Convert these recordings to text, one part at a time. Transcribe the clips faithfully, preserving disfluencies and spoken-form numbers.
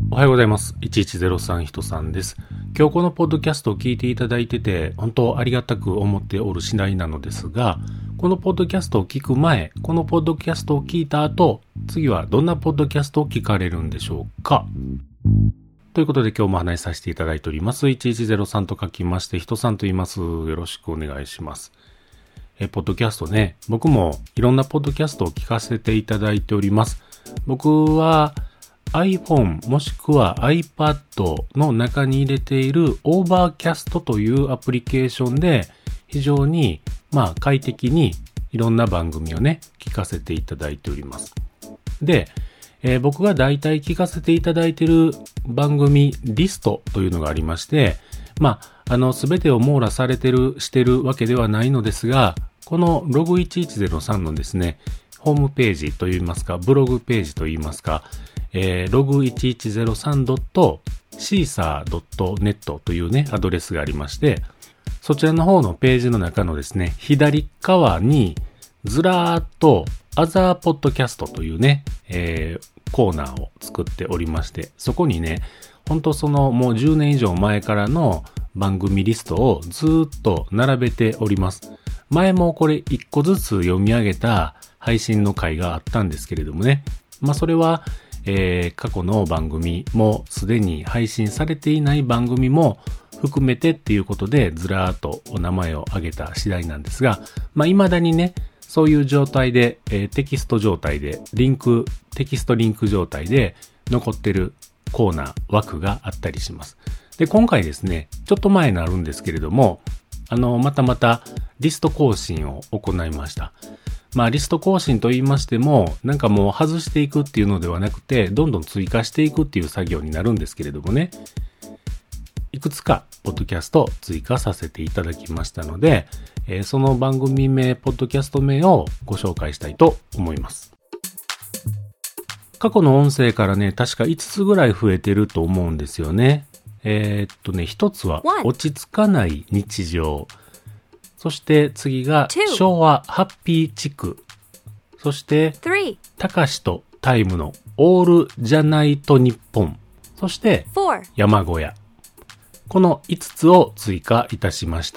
おはようございます。いちいちゼロさん人さんです。今日このポッドキャストを聞いていただいてて、本当ありがたく思っておる次第なのですが、このポッドキャストを聞く前、このポッドキャストを聞いた後、次はどんなポッドキャストを聞かれるんでしょうか。ということで今日も話しさせていただいております。いちいちゼロさんと書きまして、人さんと言います。よろしくお願いします。え、ポッドキャストね、僕もいろんなポッドキャストを聞かせていただいております。僕は、iPhone もしくは iPad の中に入れている Overcast というアプリケーションで非常にまあ快適にいろんな番組をね聞かせていただいております。で、えー、僕が大体聞かせていただいている番組リストというのがありまして、まああのすべてを網羅されてるしてるわけではないのですが、このログいちいちゼロさんのですねホームページといいますかブログページといいますか、えー、ログいちいちゼロさんドットシーサードットネット というね、アドレスがありまして、そちらの方のページの中のですね、左側にずらーっと Other Podcast というね、えー、コーナーを作っておりまして、そこにね、ほんとそのもうじゅうねん以上前からの番組リストをずーっと並べております。前もこれいっこずつ読み上げた配信の回があったんですけれどもね、まあそれはえー、過去の番組もすでに配信されていない番組も含めてっていうことでずらーっとお名前を挙げた次第なんですが、まあ未だにね、そういう状態で、えー、テキスト状態で、リンク、テキストリンク状態で残ってるコーナー、枠があったりします。で、今回ですね、ちょっと前になるんですけれども、あの、またまたリスト更新を行いました。まあリスト更新と言いましても、なんかもう外していくっていうのではなくて、どんどん追加していくっていう作業になるんですけれどもね、いくつかポッドキャスト追加させていただきましたので、えー、その番組名、ポッドキャスト名をご紹介したいと思います。過去の音声からね、確かいつつぐらい増えてると思うんですよね。えー、っとね、一つは落ち着かない日常。そして次が昭和ハッピー地区。そしてたかしとタイムのオールじゃないと日本。そして山小屋。このいつつを追加いたしました。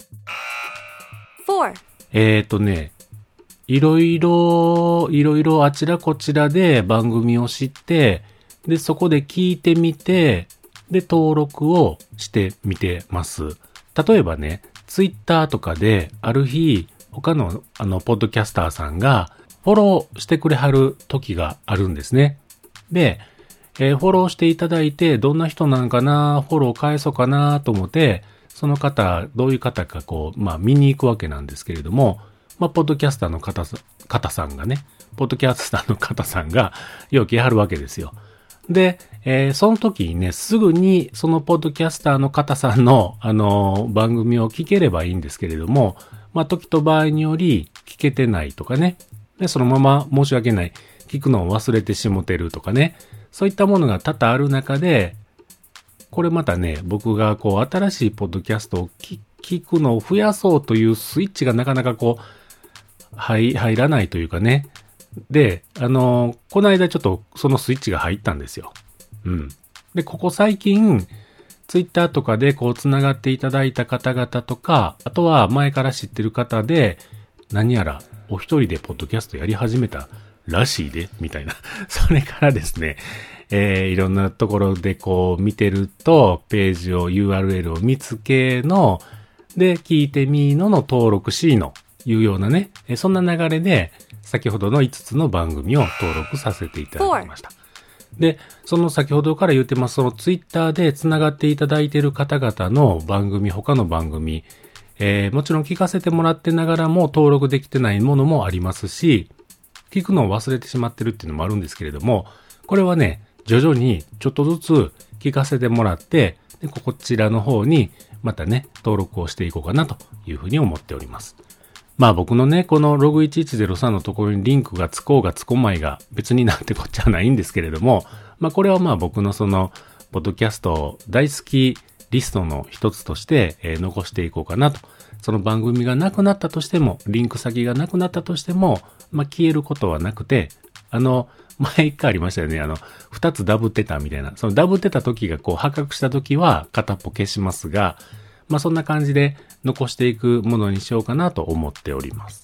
えーとね、いろいろ、いろいろあちらこちらで番組を知って、で、そこで聞いてみて、で、登録をしてみてます。例えばね、ツイッターとかである日他のあのポッドキャスターさんがフォローしてくれはる時があるんですね。で、えー、フォローしていただいてどんな人なんかな、フォロー返そうかなと思ってその方どういう方かこうまあ見に行くわけなんですけれども、まあポッドキャスターの方方さんがね、ポッドキャスターの方さんがよく来はるわけですよ。で、えー、その時にね、すぐにそのポッドキャスターの方さんの、あのー、番組を聞ければいいんですけれども、まあ、時と場合により聞けてないとかね、で、そのまま申し訳ない、聞くのを忘れてしもてるとかね、そういったものが多々ある中で、これまたね、僕がこう、新しいポッドキャストを聞、聞くのを増やそうというスイッチがなかなかこう、入、入らないというかね、で、あのー、この間ちょっとそのスイッチが入ったんですよ。うん。で、ここ最近、ツイッターとかでこう繋がっていただいた方々とか、あとは前から知ってる方で、何やらお一人でポッドキャストやり始めたらしいで、みたいな。それからですね、えー、いろんなところでこう見てると、ページを ユーアールエル を見つけの、で、聞いてみーのの登録しの、いうようなね、そんな流れで、先ほどのいつつの番組を登録させていただきました。で、その先ほどから言ってます、そのツイッターで繋がっていただいている方々の番組、他の番組、えー、もちろん聞かせてもらってながらも登録できてないものもありますし、聞くのを忘れてしまってるっていうのもあるんですけれども、これはね、徐々にちょっとずつ聞かせてもらって、でこちらの方にまたね、登録をしていこうかなというふうに思っております。まあ僕のね、このログいちいちゼロさんのところにリンクがつこうがつこまいが別になんてこっちゃないんですけれども、まあこれはまあ僕のその、ポッドキャスト大好きリストの一つとして、えー、残していこうかなと。その番組がなくなったとしても、リンク先がなくなったとしても、まあ消えることはなくて、 あの、前一回ありましたよね。あの、二つダブってたみたいな。そのダブってた時がこう破格した時は片っぽ消しますが、まあそんな感じで残していくものにしようかなと思っております。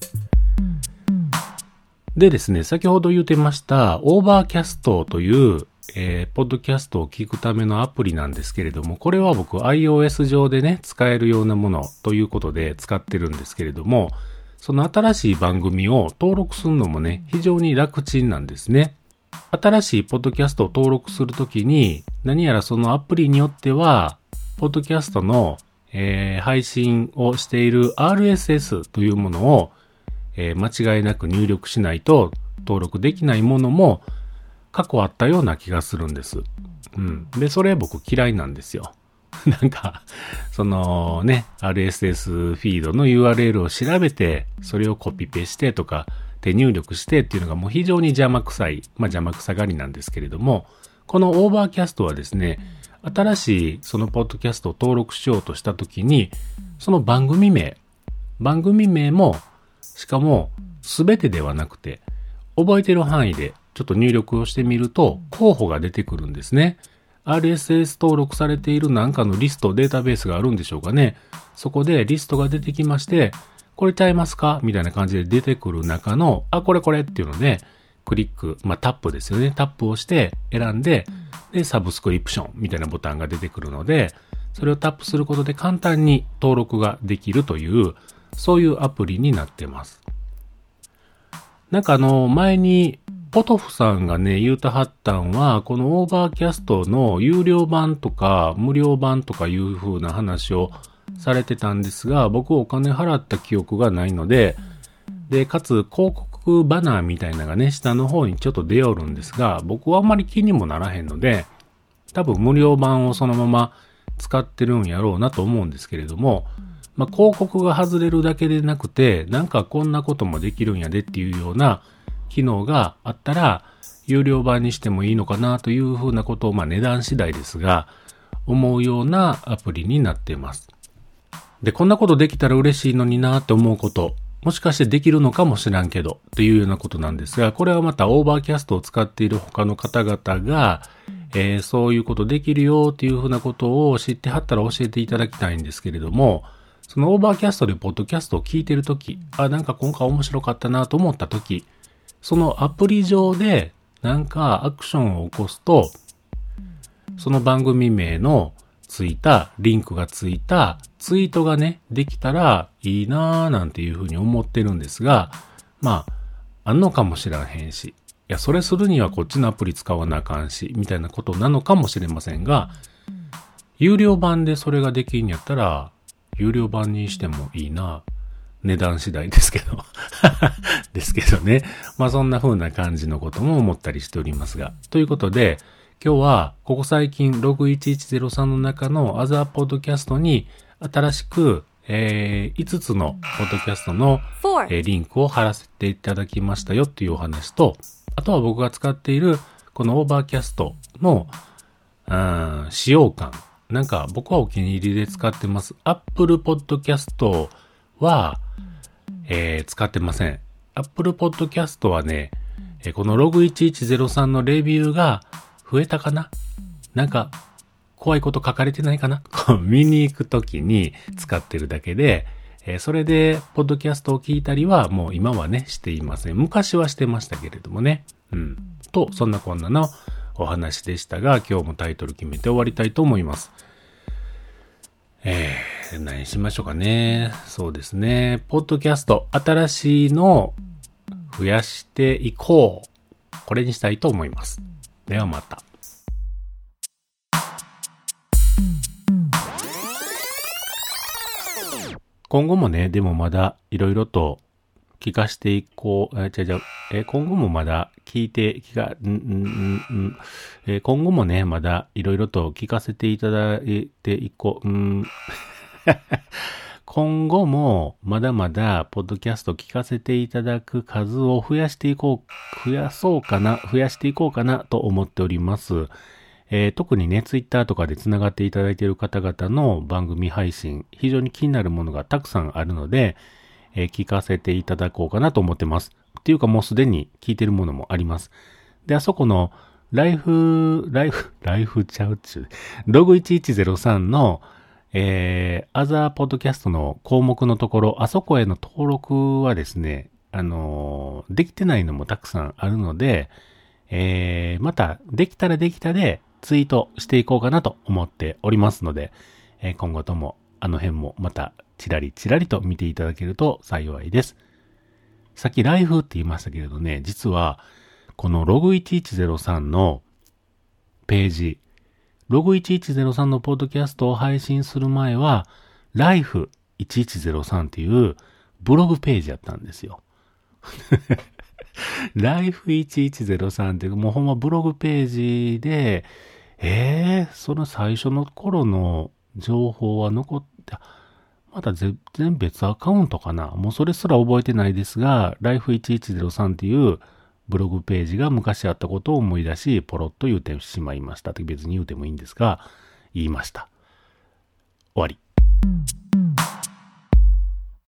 でですね、先ほど言ってましたオーバーキャストという、えー、ポッドキャストを聞くためのアプリなんですけれども、これは僕 iOS 上でね、使えるようなものということで使ってるんですけれども、その新しい番組を登録するのもね、非常に楽ちんなんですね。新しいポッドキャストを登録するときに、何やらそのアプリによっては、ポッドキャストの、えー、配信をしている アールエスエス というものを、えー、間違いなく入力しないと登録できないものも過去あったような気がするんです。うん。で、それ僕嫌いなんですよ。なんか、そのね、アールエスエス フィードの ユーアールエル を調べて、それをコピペしてとか、手入力してっていうのがもう非常に邪魔くさい、まあ邪魔くさがりなんですけれども、このオーバーキャストはですね、新しいそのポッドキャストを登録しようとしたときに、その番組名、番組名も、しかも全てではなくて、覚えてる範囲でちょっと入力をしてみると候補が出てくるんですね。アールエスエス 登録されている何かのリスト、データベースがあるんでしょうかね。そこでリストが出てきまして、これちゃいますかみたいな感じで出てくる中の、あ、これこれっていうので、クリック、まあタップですよね。タップをして選んで、で、サブスクリプションみたいなボタンが出てくるので、それをタップすることで簡単に登録ができるという、そういうアプリになってます。なんかあの、前に、ポトフさんがね、言うたはったんは、このオーバーキャストの有料版とか無料版とかいう風な話をされてたんですが、僕お金払った記憶がないので、で、かつ広告バナーみたいなのがね、下の方にちょっと出よるんですが、僕はあんまり気にもならへんので、多分無料版をそのまま使ってるんやろうなと思うんですけれども、まあ、広告が外れるだけでなくて、なんかこんなこともできるんやでっていうような機能があったら、有料版にしてもいいのかなというふうなことを、まあ値段次第ですが、思うようなアプリになっています。で、こんなことできたら嬉しいのになって思うこと、もしかしてできるのかもしらんけど、というようなことなんですが、これはまたオーバーキャストを使っている他の方々が、えー、そういうことできるよっていうふうなことを知ってはったら教えていただきたいんですけれども、そのオーバーキャストでポッドキャストを聞いてるとき、あ、なんか今回面白かったなと思ったとき、そのアプリ上でなんかアクションを起こすと、その番組名のついた、リンクがついたツイートがね、できたらいいなーなんていうふうに思ってるんですが、まあ、あんのかもしらへんし、いや、それするにはこっちのアプリ使わなあかんし、みたいなことなのかもしれませんが、有料版でそれができんやったら、有料版にしてもいいな。値段次第ですけど。ですけどね。まあそんな風な感じのことも思ったりしておりますが。ということで、今日はここ最近ログいちいちゼロさんの中のアザーポッドキャストに新しく、えー、いつつのポッドキャストの、えー、リンクを貼らせていただきましたよっていうお話と、あとは僕が使っているこのオーバーキャストの、うん、使用感。なんか僕はお気に入りで使ってます。Apple Podcast は、えー、使ってません。Apple Podcast はね、えー、このログいちいちゼロさんのレビューが増えたかな？なんか怖いこと書かれてないかな？見に行くときに使ってるだけで、えー、それでポッドキャストを聞いたりはもう今はねしていません。昔はしてましたけれどもね。うん。と、そんなこんなのお話でしたが、今日もタイトル決めて終わりたいと思います。えー、何しましょうかね。そうですね。ポッドキャスト、新しいのを増やしていこう。これにしたいと思います。ではまた。今後もね、でもまだいろいろと聞かしていこう。え、じゃじゃ、え、今後もまだ聞いて、聞か、ん、ん、ん、え、今後もね、まだいろいろと聞かせていただいていこう。ん今後もまだまだポッドキャスト聞かせていただく数を増やしていこう、増やそうかな、増やしていこうかなと思っております。えー、特にね、ツイッターとかでつながっていただいている方々の番組配信、非常に気になるものがたくさんあるので、えー、聞かせていただこうかなと思ってます。 っていうかもうすでに聞いてるものもあります。で、あそこのライフ、ライフ、ライフちゃうっちゅう、ログいちいちゼロさんの、えー、アザーポッドキャストの項目のところ、あそこへの登録はですね、あのー、できてないのもたくさんあるので、えー、また、できたらできたでツイートしていこうかなと思っておりますので、えー、今後ともあの辺もまたチラリチラリと見ていただけると幸いです。さっきライフって言いましたけれどね、実はこのログいちいちゼロさんのページ、ログいちいちゼロさんのポッドキャストを配信する前は、ライフいちいちゼロさんっていうブログページやったんですよ。ライフいちいちゼロさんってもうほんまブログページで、えー、その最初の頃の情報は残って、まだ全然別アカウントかな。もうそれすら覚えてないですが、ライフいちいちゼロさんっていうブログページが昔あったことを思い出し、ポロッと言うてしまいました。別に言うてもいいんですが、言いました。終わり。